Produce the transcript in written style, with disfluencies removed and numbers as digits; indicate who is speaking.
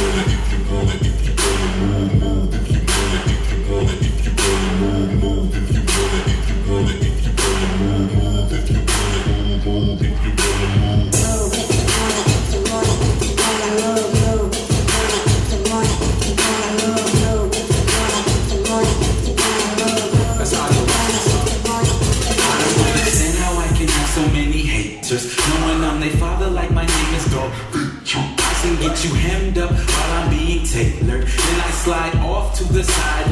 Speaker 1: Knowing I'm their father like my name is Dog. I can get you hemmed up while I'm being tailored. Then I slide off to the side